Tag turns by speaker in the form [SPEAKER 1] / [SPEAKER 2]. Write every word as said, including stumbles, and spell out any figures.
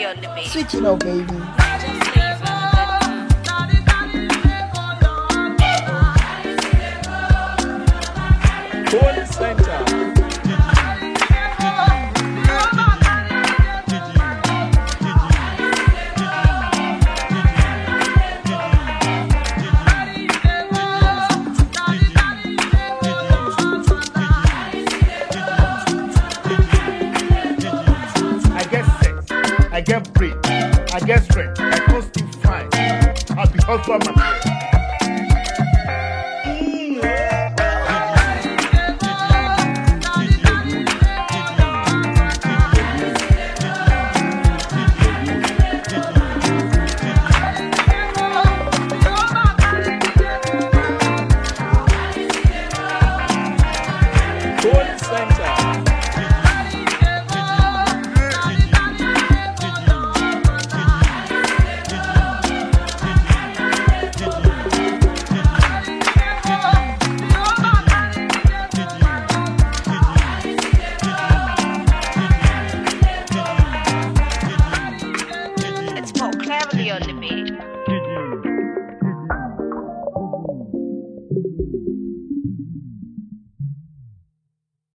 [SPEAKER 1] Cleverly on the beat.
[SPEAKER 2] Switch it up, baby.
[SPEAKER 3] Holy Center.
[SPEAKER 4] I get sex, I get brain, I get strength, I can still fine. I'll be husband material.
[SPEAKER 3] Holy Center.
[SPEAKER 1] It's Paul Cleverly on the beat.